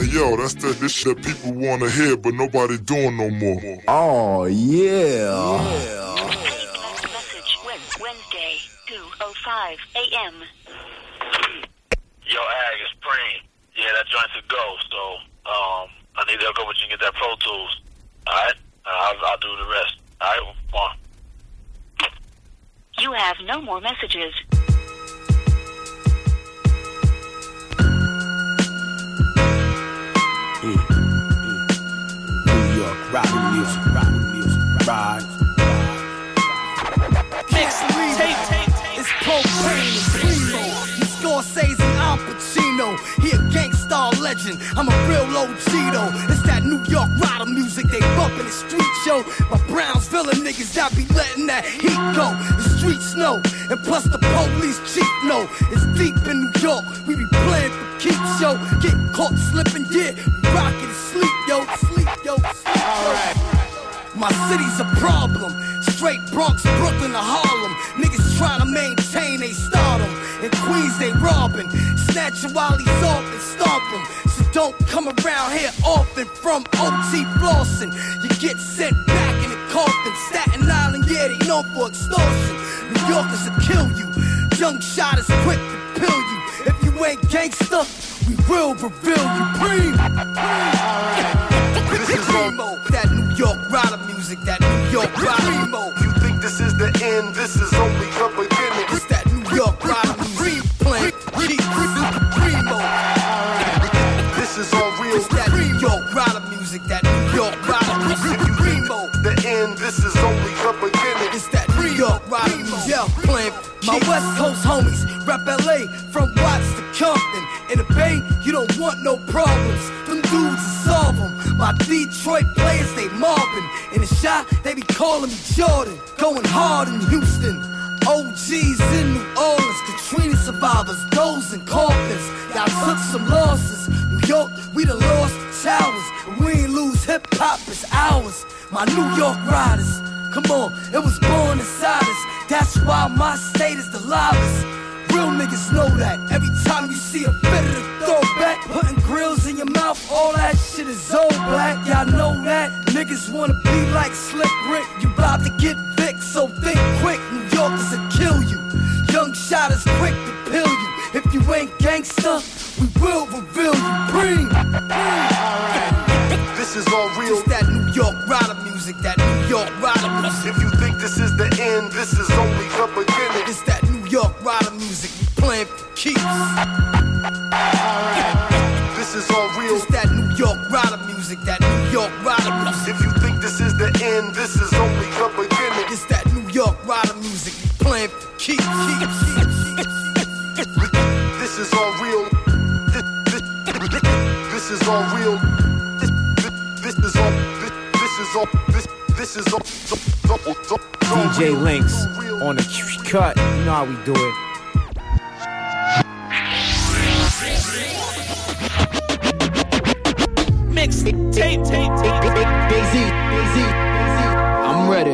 yo, that's this shit that people wanna hear, but nobody doing no more. Oh, yeah. Message Wednesday, 2:05 a.m. Yo, Ag, it's Preem. Yeah, that joint's a go, so I need to hook up with you and get that Pro Tools. Alright? I'll do the rest. Alright, come on. You have no more messages. New York, rockin' music, ride. Tape. It's propane and primo. He's Scorsese and Al Pacino. He a gangstar legend. I'm a real OG though. It's that New York rider music they bump in the street show. My Brownsville niggas that be letting that heat go. The streets know, and plus the police chief know. It's deep in New York. We be playing for keeps, yo. Get caught slipping, yeah. Rockin' sleep, yo. Alright. My city's a problem. Straight Bronx, Brooklyn to Harlem. Niggas trying to maintain they stardom. In Queens they robbing. Snatch him while he's off and stomp him. So don't come around here often from OT flossing. You get sent back in a coffin. Staten Island, yeah, they known for extortion. New Yorkers will kill you. Young shot is quick to pill you. If you ain't gangsta, we will reveal you. Preem. This is Primo. That New York rider music, that New York rider. Primo. You think this is the end? This is only the beginning. It's that New York rider music. Playing Primo. This is all real. It's that New York rider music, that New York rider music. Primo. The end, this is only the beginning. It's that New York rider music. Yeah, playing my West Coast homies, rep LA from Watts to Compton. In the Bay, you don't want no problems. Them dudes will solve them. My Detroit players, they mobbing. In the shot, they be calling me Jordan. Going hard in Houston. OGs in New Orleans, Katrina survivors, those in coffins. Y'all took some losses. New York, we done lost the towers. And we ain't lose hip-hop, it's ours. My New York riders, come on, it was born inside us. That's why my state is the livest. Real niggas know that. Every time you see a fitter to throw back, putting grills in your mouth, all that shit is all black. Y'all know that. Niggas wanna be like Slick Rick. You bout to get Vic, so think quick. New Yorkers will kill you. Young shot is quick to pill you. If you ain't gangsta, we will reveal you. Preem. This is all real. It's that New York rider music, that New York rider music. If you think this is the end, this is only the beginning. It's that New York rider music, we playing for keeps. This is all real. It's that New York rider music, that New York rider music. If you think this is the end, this is only the beginning. It's that New York rider music, we playing for keeps. This is all real. This is all real. This is all. DJ Links on the cut. You know how we do it. Mix tape. I'm ready.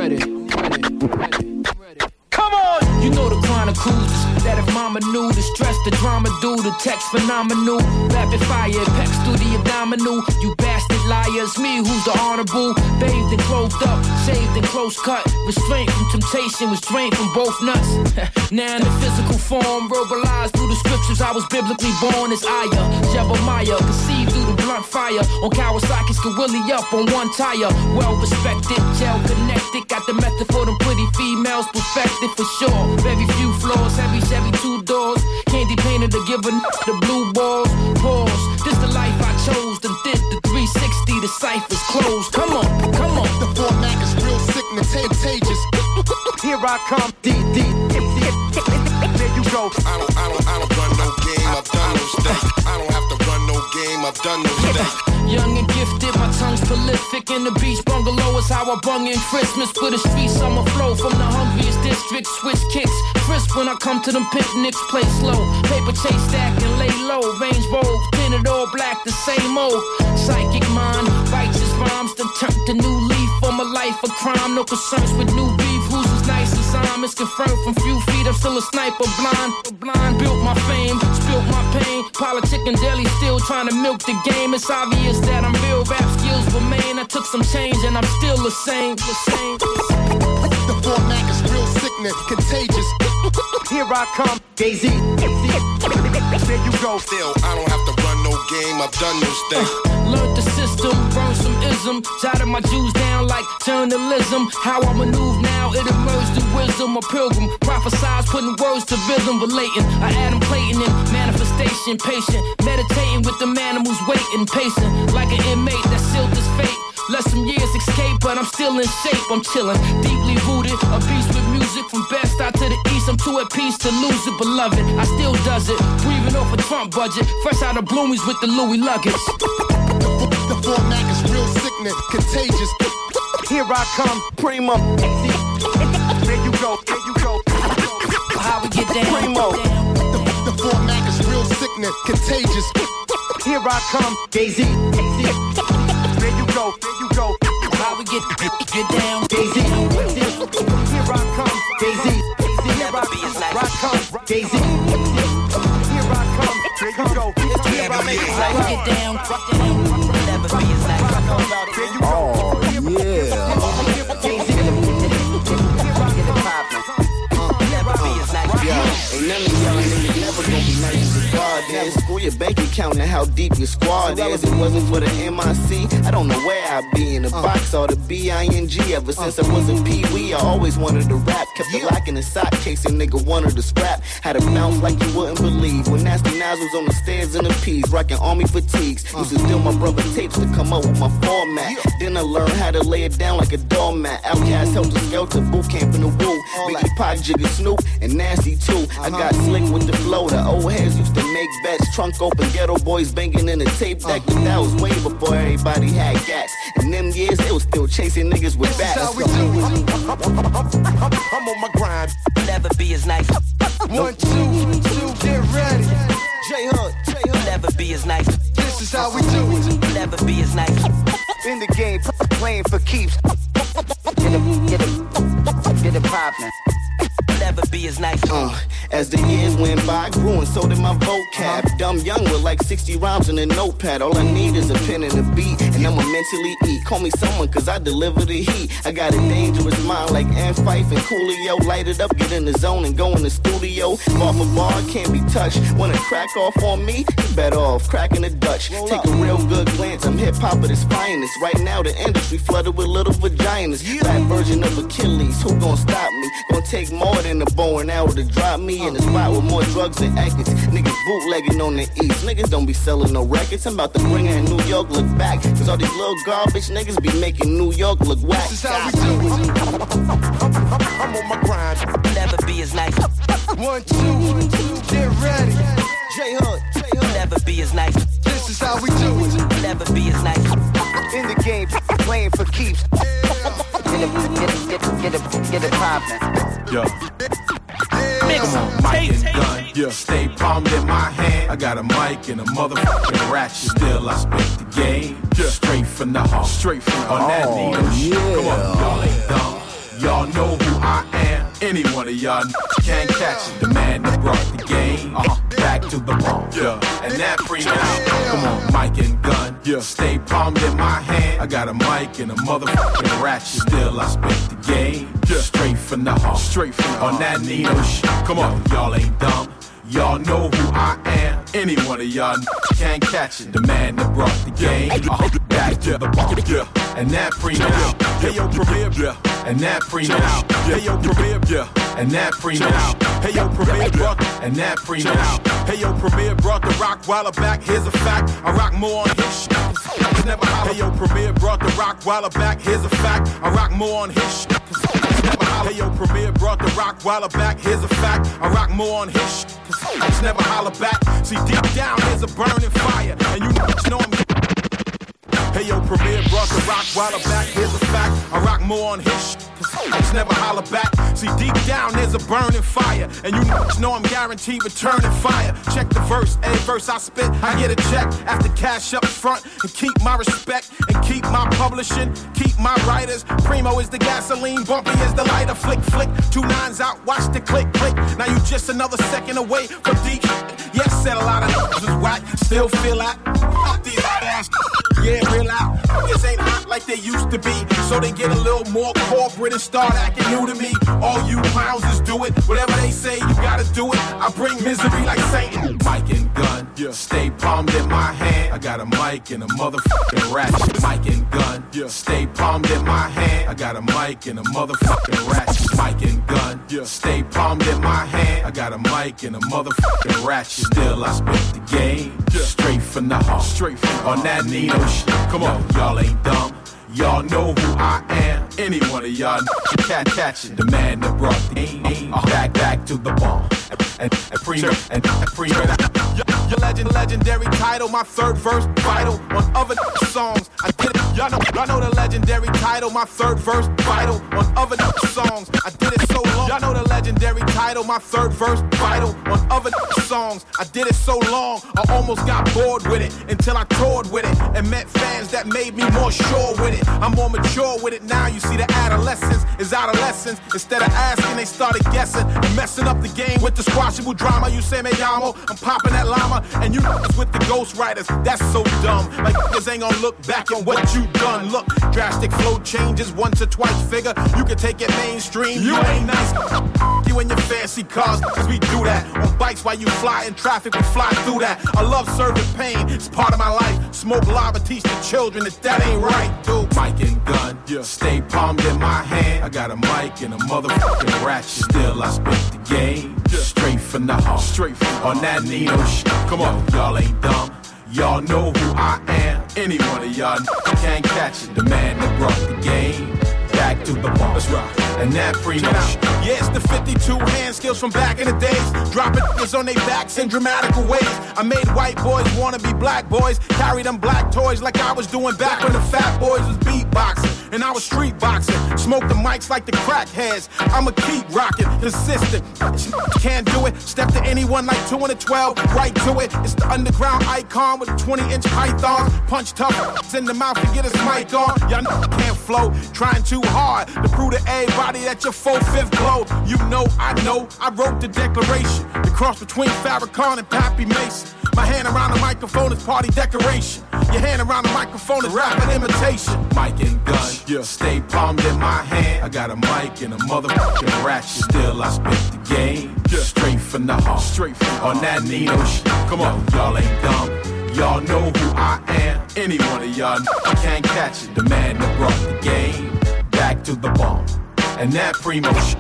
Come on! You know the chronicles. That if mama knew the stress, the drama do, the text phenomenal. Rapid fire, pecs through the abdominal. You bastard liars, me who's the honorable. Bathed and clothed up, shaved and close cut. Restraint from temptation was drained from both nuts. Now in the physical form, verbalized through the scriptures. I was biblically born as Aya, Jebemiah, conceived through the blunt fire. On Kawasaki's Kawili up on one tire. Well respected, gel connected. Got the method for them pretty females perfected for sure. Very few flaws, heavy Chevy 2 doors. Candy painted to give a the blue balls. Pause, this the life I chose. Then did the 360, the ciphers closed. Come on. The format is real sick and contagious. Here I come, D. There you go. I don't run no game, I've done no stakes. I don't have to run no game, I've done no stakes. Young and gifted, my tongue's prolific. In the beach bungalow is how I bung in Christmas. With a street summer flow from the hungriest district. Switch kicks, crisp when I come to them picnics. Play slow, paper chase stack and lay low. Range roll, tinted all black, the same old. Psychic mind, righteous rhymes, then turned a new leaf on my life. life a crime, no concerns with new beef. Who's as nice as I'm? It's confirmed from few feet. I'm still a sniper, blind. Built my fame, spilt my pain. Politic and daily still trying to milk the game. It's obvious that I'm real, rap skills remain. I took some change and I'm still the same. The format is real sickness, contagious. Here I come, Jay-Z. There you go. Still, I don't have to run no game, I've done this thing. Learned the system, burned some ism. Jotted my Jews down like journalism. How I maneuver now, it emerged in wisdom. A pilgrim, prophesize, putting words to rhythm. Relating, I Adam Clayton in manifestation. Patient, meditating with the man who's waiting. Pacing, like an inmate that sealed his fate. Let some years escape, but I'm still in shape. I'm chilling, deeply rooted. A beast with music from best out to the east. I'm too at peace to lose it, beloved. I still does it, breathing off a Trump budget. Fresh out of Bloomies with the Louis luggage. The format is real sickness, contagious. Here I come, Primo. There you go, there you go. How we get down? Primo. The format is real sickness, contagious. Here I come, Jay-Z. There you go, there you go. How we get down? Jay-Z. Here I come, Jay-Z. Here I come, Jay-Z. Here I come, there you go. Here I make it. How we get down? Never be as nice. There you go. Oh, yeah. Ain't none of y'all niggas never gonna be nice as God is. Screw your bank account and how deep your squad is. It wasn't for the MIC, I don't know where I'd be. In the box or the B-I-N-G. Ever since I was a pee-wee, I always wanted to rap. Kept the lock in the sock case and nigga wanted to scrap. Had to bounce like you wouldn't believe. When Nasty Nas was on the stairs in the P's, rocking army fatigues. Used to steal my brother tapes to come up with my format. Then I learned how to lay it down like a doormat. Outkast, Helter Skelter, boot camp in the woo. Biggie, Pac, Jigga, Snoop, and Nasty too. I got slick with the flow. The old heads used to make bets. Trunk open, ghetto boys banging in the tape deck. But that was way before everybody had gas. In them years, they was still chasing niggas with bats. That's how we do it. I'm on my grind. Never be as nice. 1, 2, get ready. J-Hood, never be as nice. This is how we do it. Never be as nice. In the game, playing for keeps. Get it poppin'. Never be as nice. As the years went by, I grew and so did my vocab. Dumb young with like 60 rhymes in a notepad. All I need is a pen and a beat, and I'ma mentally eat. Call me someone, cause I deliver the heat. I got a dangerous mind like Ann Fife and Coolio. Light it up, get in the zone and go in the studio. Bar for bar, can't be touched. Wanna crack off on me? You better off cracking the Dutch. Take a real good glance, I'm hip-hop at its finest. Right now the industry flooded with little vaginas. That version of Achilles, who gon' stop me? Gonna take more than a bow and arrow to drop me in a spot with more drugs than exits. Niggas bootlegging on the east. Niggas don't be selling no records. I'm about to bring her in New York look back. Cause all these little garbage niggas be making New York look whack. This is how we do it. I'm on my grind. Never be as nice. 1, 2, get ready. J-Hood, never be as nice. This is how we do it. Never be as nice. In the game, playing for keeps. Get it poppin'. Yo. Come on, mic and gun, yeah. Stay palmed in my hand. I got a mic and a motherfucking ratchet. Still, I spit the game, yeah. Straight from the heart, straight from on that needle. Yeah. Come on, y'all ain't dumb. Y'all know who I am. Any one of y'all can't catch it. The man that brought the game back to the bone, yeah. And that bring out. Come on, mic and gun, yeah. Stay palmed in my hand. I got a mic and a motherfucking ratchet. Still, I spit the game, yeah. Straight from the heart, straight from on that needle. Come on, y'all ain't dumb. Y'all know who I am. Any one of y'all can't catch it. The man that brought the game back to the bone, yeah. And that bring out. Hey yo, Premier, yeah. And that bring out. Hey yo, Premier, yeah. And that bring out. Hey yo, Premier brought, and that bring out. Hey yo, Premier brought the rock while back. Here's a fact, I rock more on his shit. Never. Hey yo, Premier brought the rock while back. Here's a fact, I rock more on his shit. Hey yo, Premier brought the rock while back. Here's a fact, I rock more on his shit. Cause never holler back. See deep down here's a burning fire, and you know I'm. Hey yo, Premier brought the rock while back. Here's a fact, I rock more on his shit. Just never holler back. See, deep down there's a burning fire, and you know I'm guaranteed returning fire. Check the verse, every verse I spit, I get a check after cash up front, and keep my respect, and keep my publishing, keep my writers. Primo is the gasoline, Bumpy is the lighter. Flick, flick, 2 9s out, watch the click, click. Now you just another second away from deep. Yes, said a lot of niggas was whack, still feel that. Fuck these ass, yeah, real out. Niggas ain't hot like they used to be, so they get a little more corporate and start acting new to me. All you clowns just do it, whatever they say, you gotta do it. I bring misery like Satan. Mic and gun, stay palmed in my hand. I got a mic and a motherfucking ratchet. Mic and gun, stay palmed in my hand. I got a mic and a motherfucking ratchet. Mic and gun, stay palmed in my hand. I got a mic and a motherfucking ratchet. Still I spit the game, straight from the heart. Straight from on that Nino shit. Come on, y'all ain't dumb. Y'all know who I am. Any one of y'all catch it. The man that brought the game back to the bomb. And primo. Your legendary title, my third verse vital. On other songs, I did it. Y'all know the legendary title, my third verse vital. On other songs, I did it so long. Y'all know the legendary title, my third verse vital. On other songs, I did it so long, I almost got bored with it until I toured with it and met fans that made me more sure with it. I'm more mature with it now. You see, the adolescence is adolescence. Instead of asking, they started guessing and messing up the game with the squashable drama. You say me llamo, I'm popping that llama, and you with the ghost writers. That's so dumb. Like niggas ain't gonna look back on what you done. Look, drastic flow changes once or twice. Figure you can take it mainstream. You ain't nice. You and your fancy cars, cause we do that on bikes while you fly in traffic. We fly through that. I love serving pain. It's part of my life. Smoke lava, teach the children that ain't right, dude. Mic and gun, stay palmed in my hand. I got a mic and a motherfucking ratchet. Still I spit the game, straight from the heart. Straight from on that Nino shit. Come on, y'all ain't dumb. Y'all know who I am. Any one of y'all can't catch it. The man that brought the game back to the bar. That's right. And that primo. Yeah, it's the 52 hand skills from back in the days. Dropping niggas on their backs in dramatical ways. I made white boys wanna be black boys. Carry them black toys like I was doing back when the fat boys was beatboxing. And I was street boxing. Smoke the mics like the crackheads. I'ma keep rocking, consistent. Can't do it. Step to anyone like 2 and a 12. Right to it. It's the underground icon with 20-inch pythons. Punch tough in the mouth to get his mic on. Y'all know I can't flow. Trying too hard to prove to everybody that you're 4/5 glow. You know, I wrote the declaration. The cross between Farrakhan and Pappy Mason. My hand around the microphone is party decoration. Your hand around the microphone is rapping imitation. Mic and gun, stay palmed in my hand. I got a mic and a motherfucking ratchet. Still I spit the game, straight from the heart. Straight from on that Nino shit. Come on, y'all ain't dumb. Y'all know who I am. Any one of y'all can't catch it. The man that brought the game back to the bomb. And that primo shit.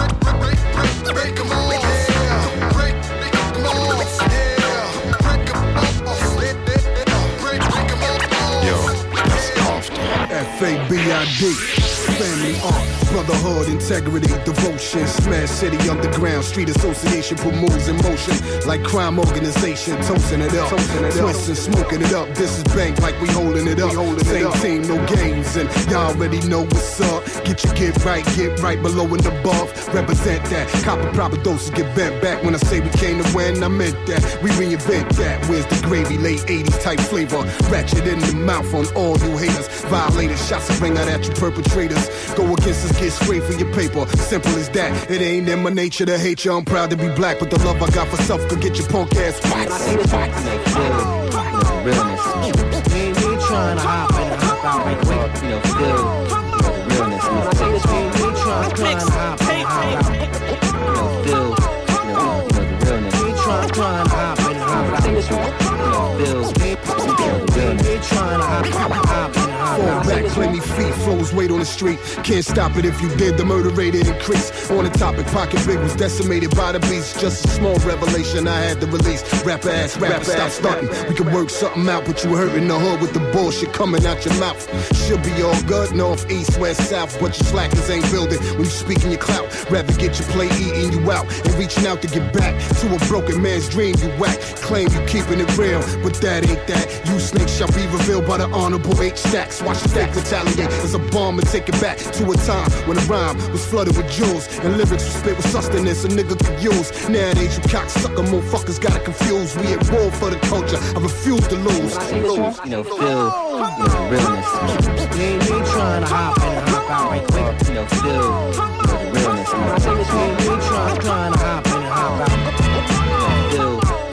Break 'em off, yeah. Break 'em off, yeah. Break 'em off. Yo, that's off. FABID, family art, brotherhood, integrity, devotion, Smash City Underground, Street Association put moves in motion like crime organization, toasting it up, twisting, smoking it up. This is bank like we holding it up. Same team, no games, and y'all already know what's up. Get right below and above. Represent that. Copper proper doses get bent back. When I say we came to win, I meant that. We reinvent that. Where's the gravy? Late 80s type flavor. Ratchet in the mouth on all you haters. Violators, shots that ring out at you perpetrators. Go against us, get straight for your paper. Simple as that. It ain't in my nature to hate you. I'm proud to be black, but the love I got for self could get your punk ass whacked. Realness. We ain't trying to hop in and hop out right quick. Feel the realness. We ain't trying to hop in and hop out. Feel the realness. We ain't trying to hop in and hop out. Feel the realness. We ain't trying to hop in and hop out. Fall back, plenty feet, flows weight on the street. Can't stop it if you did, the murder rate increase. On the topic, Pocket Big was decimated by the beast. Just a small revelation I had to release. Rapper ass, stop stunting. We could work something out, but you hurting the hood with the bullshit coming out your mouth. Should be all good, north, east, west, south, but you slackers ain't building. When you speaking your clout, rather get your play eating you out and reaching out to get back to a broken man's dream. You whack, claim you keeping it real, but that ain't that. You snakes shall be revealed by the honorable H stacks. Watch the stack retaliate as a bomb and take it back to a time when a rhyme was flooded with jewels and lyrics was spit with sustenance a nigga could use. Nowadays you cocksucker motherfuckers got it confused. We at war for the culture. I refuse to lose. You know, feel the realness. We ain't trying to hop in and hop out right quick. You know, feel the realness. We ain't trying to hop in and hop out. Feel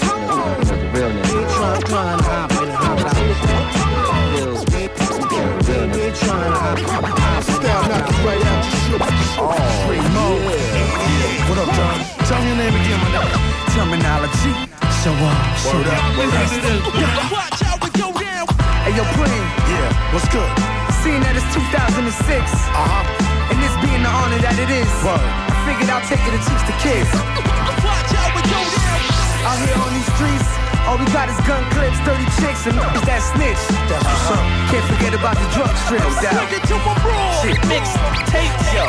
the realness. We ain't trying to hop in and hop out. Feel the realness. We ain't trying to hop out. Style knock it right out your shit. What up, John? Tell me your name again, my nigga. Terminology. Show up. Word up. Watch how we go down. Hey, yo, Plain. Yeah, what's good? Seeing that it's 2006. And this being the honor that it is. Word. I figured I'll take it to teach the kids. Watch how we go down. Out here on these streets, all we got is gun clips, dirty chicks, and niggas that snitch. That's what's up. Can't forget about the drug strips. Shit, mix tapes, yo.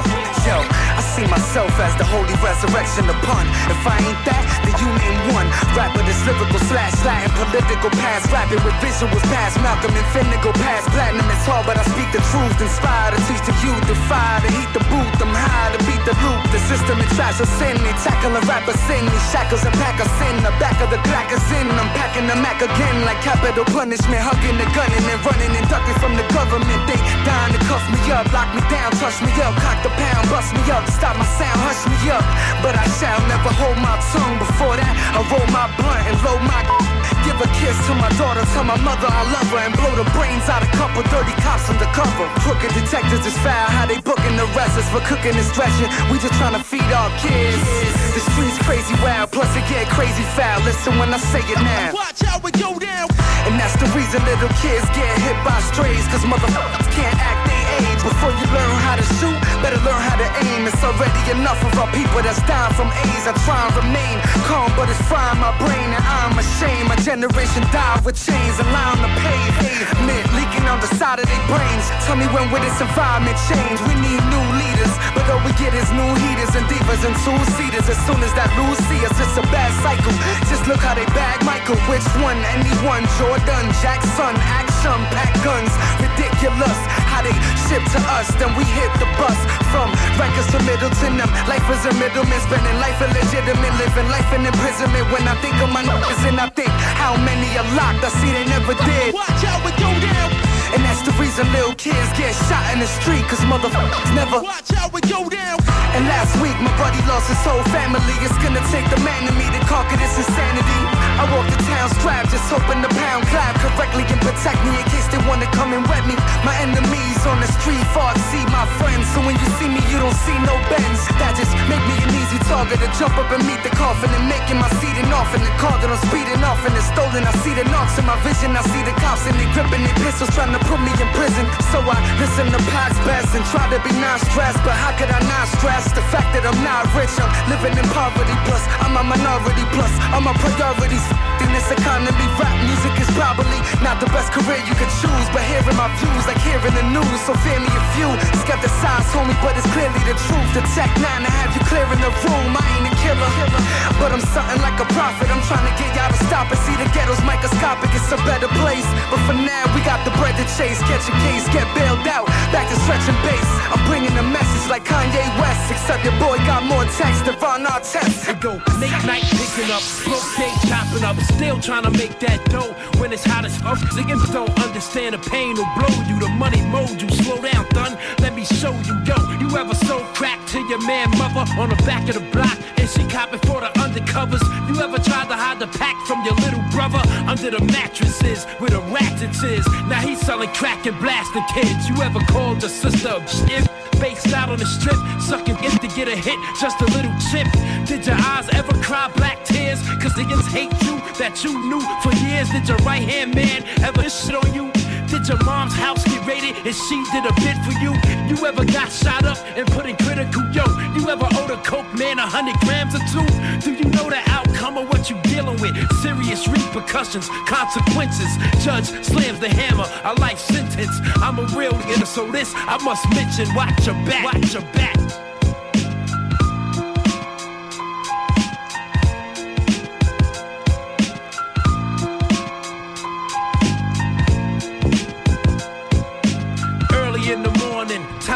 I see myself as the holy resurrection upon. If I ain't that, then you name one. Rapper that's lyrical slash Latin, political past, rapping with visuals past Malcolm and Finnegan past platinum. It's hard, but I speak the truth. Inspire to teach the youth, the fire to heat the booth. I'm high to beat the loop. The system and trash of sin. They tackling rappers in these shackles and pack us in. The back of the crackers in. I'm packing the Mac again like capital punishment. Hugging the gun and then running and ducking from the government. They dying to cuff me up, lock me down, touch me up, cock the pound, bust me up, stop my sound, hush me up. But I shall never hold my tongue. Before that, I roll my blunt and load my. Give a kiss to my daughter, tell my mother I love her, and blow the brains out a couple dirty cops undercover. Crooked detectives is foul, how they booking the rest is for cooking and stretching. We just trying to feed our kids. The streets crazy wild, plus it get crazy foul. Listen when I say it now. Watch how we go down. And that's the reason little kids get hit by strays, cause motherfuckers can't act their age. Before you learn how to shoot, better learn how to aim. It's already enough of our people that's dying from AIDS. I try and remain calm, but it's frying my brain, and I'm ashamed. My generation died with chains, allowing the pavement leaking on the side of their brains. Tell me when will this environment change? We need new leaders, but all we get is new heaters and divas and two-seaters. As soon as that lose see us, it's a bad cycle. Just look how they bag Michael. Which one? Anyone? Jordan, Jackson, action, pack guns. Ridiculous how they ship to us, then we hit the bus. From Rikers to Middleton, them life is a middleman, spending life illegitimate, living life in imprisonment. When I think of my niggas and I think how many are locked, I see they never did. Watch how we go down. And that's the reason little kids get shot in the street, cause motherfuckers never. Watch how we go down. And last week my buddy lost his whole family. It's gonna take the man in me to conquer this insanity. I walk the town strapped, just hoping the pound clap correctly and protect me in case they wanna come and wet me. My enemies on the street far see my friends, so when you see me you don't see no bends. That just make me an easy target to jump up and meet the coffin and making my seat and off in the car that I'm speeding off and it's stolen. I see the knocks in my vision, I see the cops and they gripping their pistols trying to put me in prison. So I listen to Pac's best and try to be non-stressed, but how could I not stress the fact that I'm not rich? I'm living in poverty, plus I'm a minority, plus I'm a priorities in this economy. Rap music is probably not the best career you could choose, but hearing my views like hearing the news, so fear me if you skepticize, homie, but it's clearly the truth. The Tech 9 to have you clearing the room. I ain't a killer, but I'm something like a prophet. I'm trying to get y'all to stop it. See the ghetto's microscopic, it's a better place, but for now we got the bread to chase. Catch a case, get bailed out, back to stretching base. I'm bringing a message like Kanye West, except your boy got more text than Von Artest. It go late night picking up, broke day chopping up, still trying to make that dough when it's hot as fuck. Niggas don't understand the pain will blow you, the money mold you. Slow down, done. Let me show you, yo. You ever sold crack to your man mother on the back of the block and she copping for the undercovers? You ever tried to hide the pack from your little brother under the mattresses where the ratchets is? Now he's selling crack and blasting kids. You ever called the sister a shit? Based out on the strip, sucking in to get a hit, just a little chip. Did your eyes ever cry black tears? Cause niggas hate you that you knew for years. Did your right hand man ever shit on you? Did your mom's house get raided and she did a bid for you? You ever got shot up and put in critical? Yo, you ever owed a coke man 100 grams or two? Do you know the outcome of what you dealing with? Serious repercussions, consequences. Judge slams the hammer, a life sentence. I'm a real nigga, so this I must mention. Watch your back, watch your back.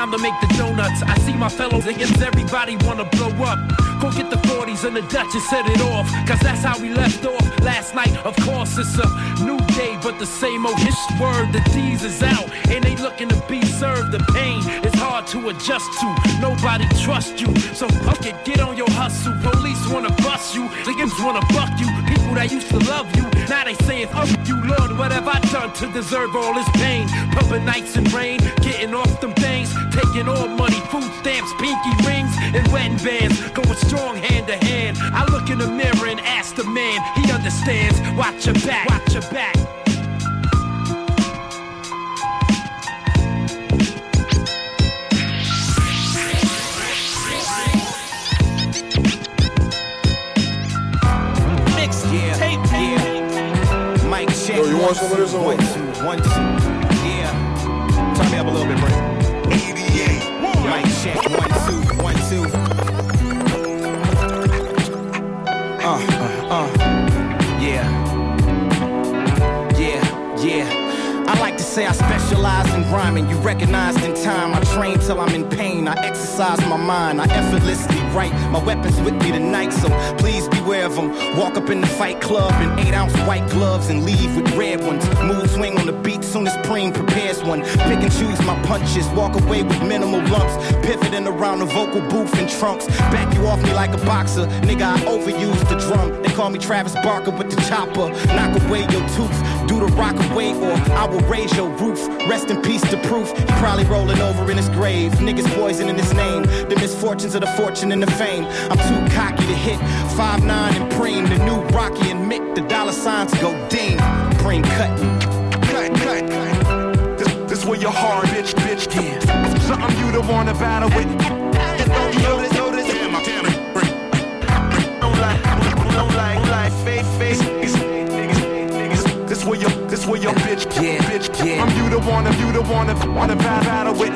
time to make the donuts. I see my fellow niggas, everybody wanna blow up. Go get the 40s and the Dutch and set it off, cause that's how we left off last night. Of course it's a new day, but the same old word. The D's is out, and they looking to be served. The pain is hard to adjust to. Nobody trusts you, so fuck it, get on your hustle. Police wanna bust you, niggas wanna fuck you. People that used to love you, now they saying fuck you. Lord, what have I done to deserve all this pain? Pumping nights and rain, getting off them things, taking all money, food stamps, pinky rings, and wedding bands, going strong hand to hand. I look in the mirror and ask the man, he understands. Watch your back, watch your back. Mix, yeah, tape, yeah. Mic check. Yo, you want some of this or what? 1, 2, 1, 2. Yeah. Turn me up a little bit, bro. 88. Mic check. 1, 2, 1, 2. Yeah. I like to say I specialize in rhyming. You recognized in time. I train till I'm in pain. I exercise my mind. I effortlessly write. My weapons with me tonight, so please beware of them. Walk up in the fight club in 8-ounce white gloves and leave with red ones. Move swing on the beat soon as Preem prepares one. Pick and choose my punches. Walk away with minimal lumps. Pivoting around the vocal booth in trunks. Back you off me like a boxer. Nigga, I overuse the drum. They call me Travis Barker with the chopper. Knock away your tooth. Do the rock away or I will raise your roof. Rest in peace to Proof. He probably rolling over in his grave. Niggas poisoning his name. The misfortunes of the fortune and the fame. I'm too cocky to hit 5'9" and Preem. The new Rocky and Mick. The dollar signs go ding. Preem cutting. Cut. This where your hard bitch. Yeah. Something you don't wanna battle with. Don't notice. Damn it. Don't like face. This where your bitch. Yeah. I'm you the wanna battle with.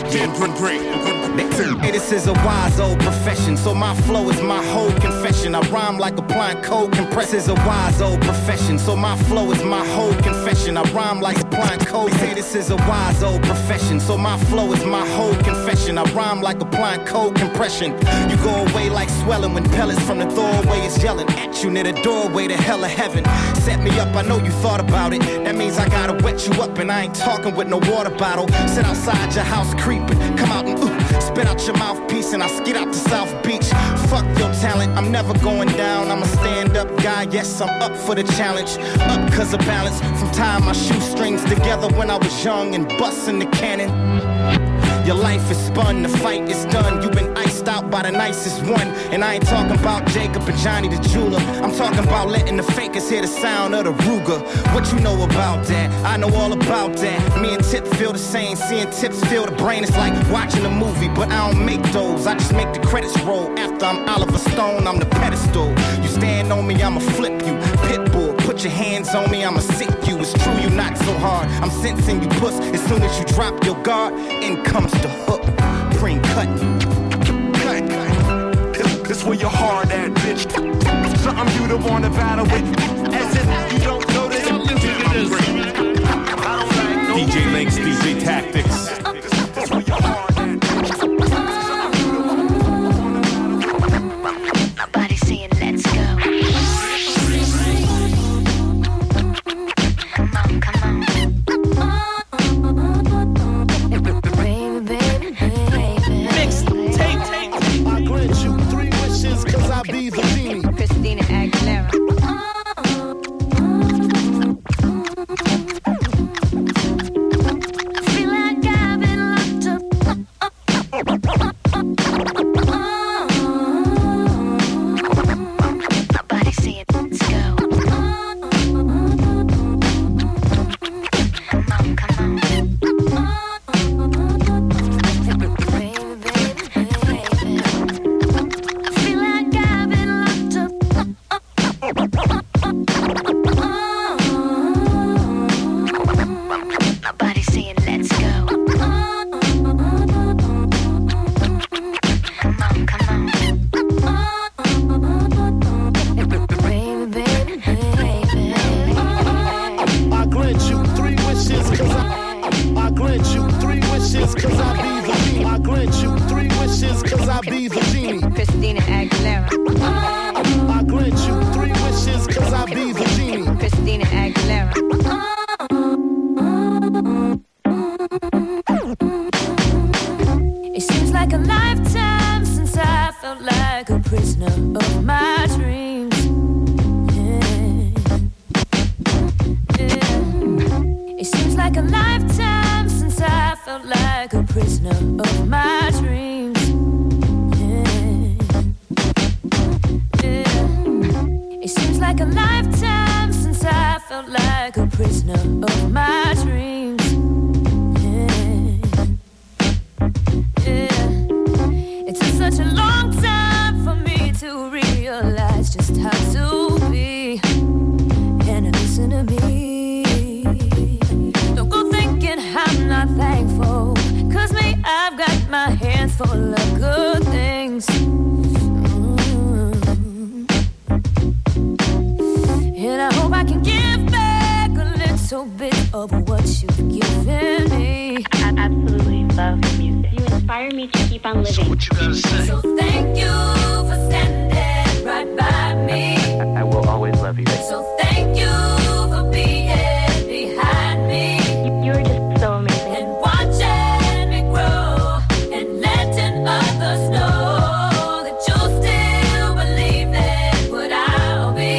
Hey, this is a wise old profession, so my flow is my whole confession. I rhyme like applying cold compress is a wise old profession, so my flow is my whole confession. I rhyme like applying cold. Say this is a wise old profession, so my flow is my whole confession. I rhyme like applying cold compression. You go away like swelling when pellets from the doorway is yelling at you near the doorway to hell or heaven. Set me up, I know you thought about it. That means I gotta wet you up, and I ain't talking with no water bottle. Sit outside your house creeping, come out and spit out your mouthpiece, and I skid out to South Beach. Fuck your talent, I'm never going down. I'm a stand-up guy, yes, I'm up for the challenge. Up cause of balance, from tying my shoestrings together when I was young and busting the cannon. Your life is spun, the fight is done. You've been iced out by the nicest one. And I ain't talking about Jacob and Johnny the jeweler. I'm talking about letting the fakers hear the sound of the Ruger. What you know about that? I know all about that. Me and Tip feel the same. Seeing Tips feel the brain. It's like watching a movie, but I don't make those. I just make the credits roll. After I'm Oliver Stone, I'm the pedestal. You stand on me, I'ma flip you. Pitbull, put your hands on me, I'ma sick you. It's true, you not so hard. I'm sensing you puss. As soon as you drop your guard, in comes the hook. Preem cut. This where your hard at, bitch. Something you don't wanna battle with. As if you don't know this. DJ Links, DJ Tactics. This where your hard at. Nobody saying let's go. Come on. I grant you 3 wishes cause I be the genie. Christina Aguilera. Feel like grant you 3 wishes, cause I be the genie. Christina Aguilera. I grant you 3 wishes, cause I be the genie. Christina Aguilera. It seems like a lifetime since I felt like a prisoner of my dreams. It seems like a lifetime since I felt like a prisoner of my dreams. It seems like a lifetime since I felt like a prisoner of my dreams. It took such a long time for me to realize just how to be. And listen to me. Don't go thinking I'm not thankful, cause me, I've got my hands full of good things. And I hope I can give back a little bit of what you've given me. I absolutely love your music. You inspire me to keep on living. So what you gotta say? So thank you for standing right by me. I will always love you. So thank you for being behind me. You're just so amazing. And watching me grow and letting others know that you'll still believe in what I'll be.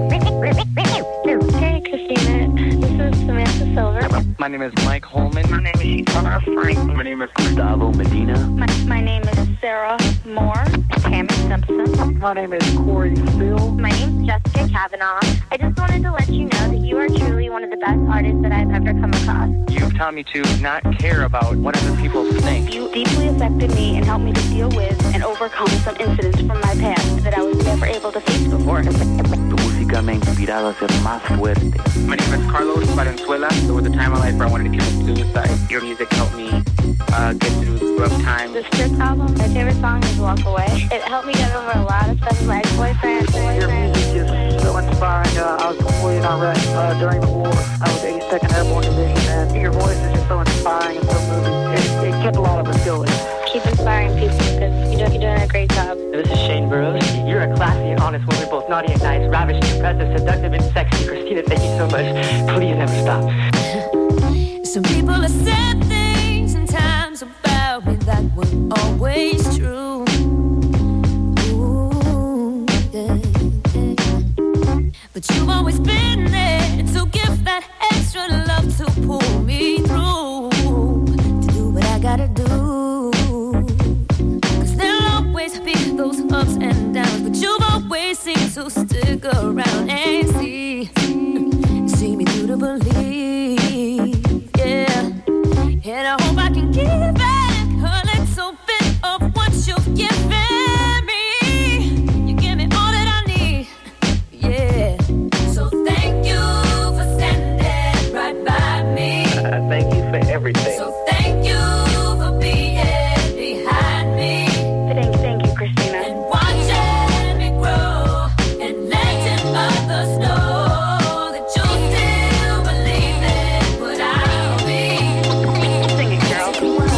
Hey, Christina. This is Samantha Silver. My name is Mike Holman. My name is Tara Frank. My name is Gustavo Medina. My name is Sarah Moore. Tammy Simpson. My name is Corey Steele. My name is Jessica Kavanaugh. I just wanted to let you know that you are truly one of the best artists that I've ever come across. You've taught me to not care about what other people think. You deeply affected me and helped me to deal with and overcome some incidents from my past that I was never able to face before. Tu música me ha inspirado a ser más fuerte. My name is Carlos Valenzuela. There was a time in my life where I wanted to commit suicide. Your music helped me get through rough times. The Strips album, my favorite song is Walk Away. It helped me get over a lot of stuff with my ex-boyfriend. Your music is so inspiring. I was deployed in Iraq during the war. I was 82nd Airborne Division, and your voice is just so inspiring and so moving. It kept a lot of us going. Keep inspiring people because you're doing a great job. This is Shane Burroughs. You're a classy and honest woman, both naughty and nice, ravishing, impressive, seductive, and sexy. Christina, thank you so much. Please never stop. Some people have said things and times about me that weren't always true. Ooh, yeah. But you've always been there to give that extra love to pull me through, to do what I gotta do. Cause there'll always be those ups and downs, but you've always seemed to stick around and see me through to believe, yeah. And I hope I can give back a little bit of what you've given me. You give me all that I need, yeah. So thank you for standing right by me. Thank you for everything. So thank you for being behind me. Thank you, Christina. And watching me grow and letting others know that you'll still believe in what I'll be. Sing it, girl.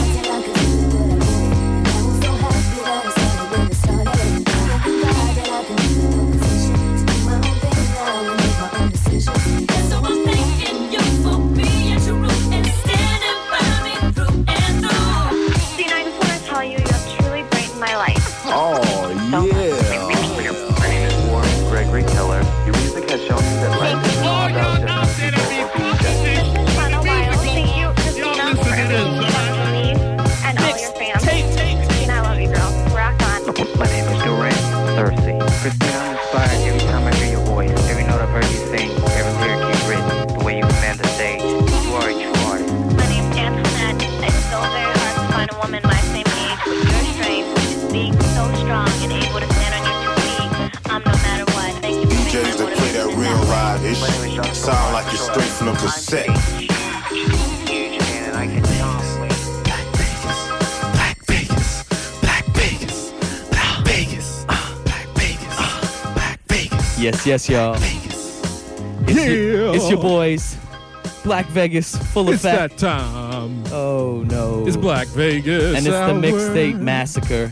So I'm thanking you for being true and standing by me through and through. Christina, I just want to tell you, you have truly brightened my life. Oh, yeah. My name is Warren Gregory Keller. Your music has shown me that life is all about different people or being different. It's been a while. Thank you, Christina, for everything you've done for me and all your fans. Christina, I love you, girl. Rock on. My name is Durant Thursday. Christina, I'm inspired every time I hear your voice. Every note I've heard you sing, every lyric you've written, the way you command the stage. You are a true artist. My name's Antoinette. It's so very hard to find a woman my same age with your strength, which is being so strong and able to stand on your 2 feet, no matter what. Thank you for DJs that play that real live ish sound like you're straight from the cassette. Yes, y'all. It's your boys, Black Vegas full It's effect. that time. Oh no. It's Black Vegas. And it's the hour. Mixtape Massacre.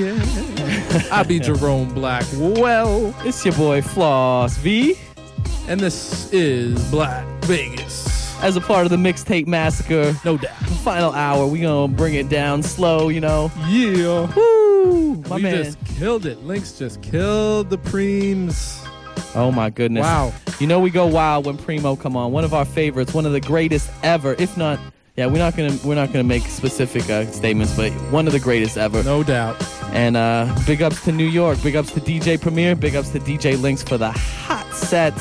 Yeah. I be Jerome Blackwell. It's your boy Floss V. And this is Black Vegas. As a part of the Mixtape Massacre. No doubt. Final hour. We gonna bring it down slow, you know. Yeah. Woo! My we man. just killed it. Lynx just killed the preems. Oh my goodness. Wow. You know we go wild when Primo come on. One of our favorites, one of the greatest ever, if not, yeah, we're not gonna make specific statements, but one of the greatest ever. No doubt. And big ups to New York, big ups to DJ Premier, big ups to DJ Lynx for the hot set.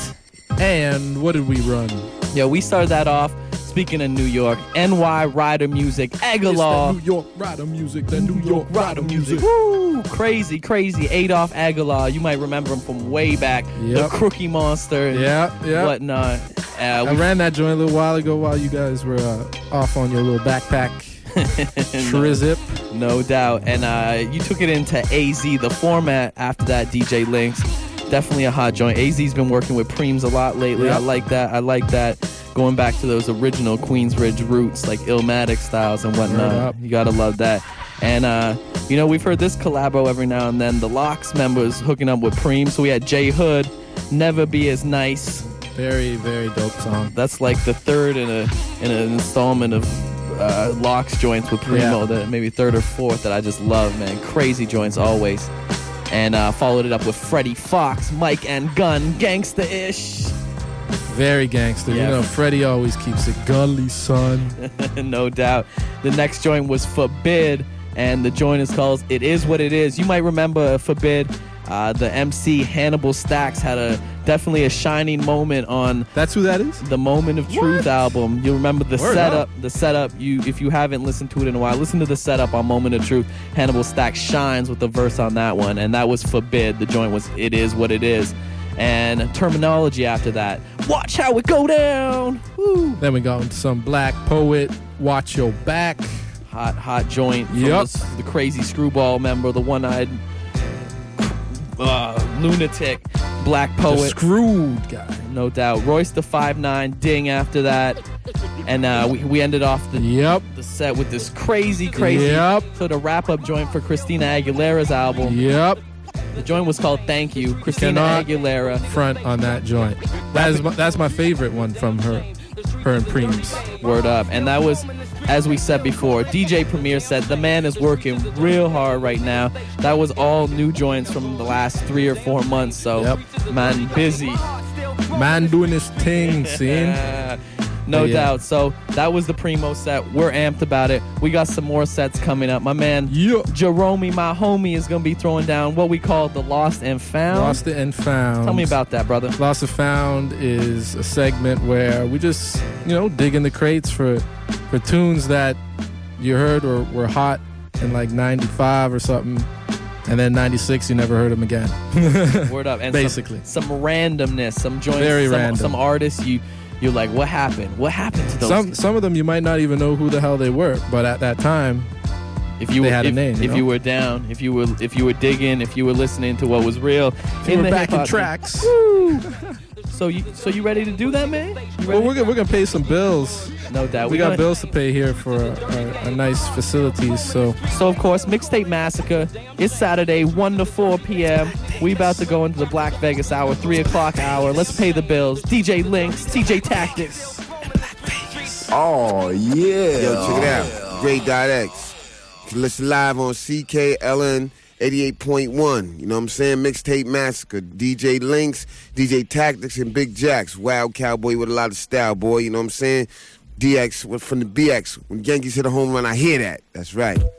And what did we run? Yo, we started that off, speaking of New York, NY Rider Music, Aguilar. It's the New York Rider music, the New York Rider music. Woo! Crazy. Adolf Aguilar. You might remember him from way back. Yep. The Crookie Monster and Yeah. whatnot. I ran that joint a little while ago while you guys were off on your little backpack trizip. No doubt. And you took it into AZ, the format after that, DJ Lynx. Definitely a hot joint. AZ's been working with Preems a lot lately. Yep. I like that. Going back to those original Queensbridge roots, like Illmatic styles and whatnot. You gotta love that. And, we've heard this collabo every now and then. The Locks members hooking up with Preem. So we had J Hood, Never Be As Nice. Very, very dope song. That's like the third in an installment of Locks joints with Primo, that maybe third or fourth that I just love, man. Crazy joints always. And followed it up with Freddie Fox, Mike and Gun, Gangsta-ish. Very gangster. Yeah. You know, Freddie always keeps it gully, son. No doubt. The next joint was Forbid, and the joint is called It Is What It Is. You might remember Forbid. The MC Hannibal Stacks had definitely a shining moment on That's who that is? The Moment of Truth album. You remember the Word setup. up. The setup. If you haven't listened to it in a while, listen to the setup on Moment of Truth. Hannibal Stacks shines with the verse on that one, and that was Forbid. The joint was It Is What It Is. And Terminology after that. Watch how it go down. Woo. Then we got into some Black Poet, Watch Your Back. Hot joint. From Yep. the crazy Screwball member, the one-eyed lunatic Black Poet. The screwed guy. No doubt. Royce the 5'9", Ding after that. And we ended off the set with this crazy sort of wrap-up joint for Christina Aguilera's album. Yep. The joint was called Thank You. Christina Cannot Aguilera. Front on that joint. That's my favorite one from her and Preems. Word up. And that was, as we said before, DJ Premier said the man is working real hard right now. That was all new joints from the last 3 or 4 months. So, man, busy. Man doing his thing, see? No doubt. So that was the Primo set. We're amped about it. We got some more sets coming up. My man, Jerome, my homie, is going to be throwing down what we call the Lost and Found. Lost and Found. Tell me about that, brother. Lost and Found is a segment where we just, dig in the crates for tunes that you heard or were hot in like 95 or something. And then 96, you never heard them again. Word up. And basically. Some randomness, some joints, Very random. Some artists you're like, what happened? What happened to those? Some of them you might not even know who the hell they were, but at that time, they had a name. If you were down, if you were digging, if you were listening to what was real, if you were back in tracks. Woo! So you ready to do that, man? Well, we're gonna pay some bills. No doubt. We got bills to pay here for a nice facilities. So of course, Mixtape Massacre. It's Saturday, 1 to 4 p.m. We about to go into the Black Vegas hour, 3 o'clock hour. Let's pay the bills. DJ Lynx, TJ Tactics, and Black Vegas. Oh yeah. Yo, check it out. Great.x. You can listen live on CKLN 88.1. You know what I'm saying? Mixtape Massacre. DJ Lynx, DJ Tactics, and Big Jacks. Wild cowboy with a lot of style, boy. You know what I'm saying? DX from the BX. When Yankees hit a home run, I hear that. That's right.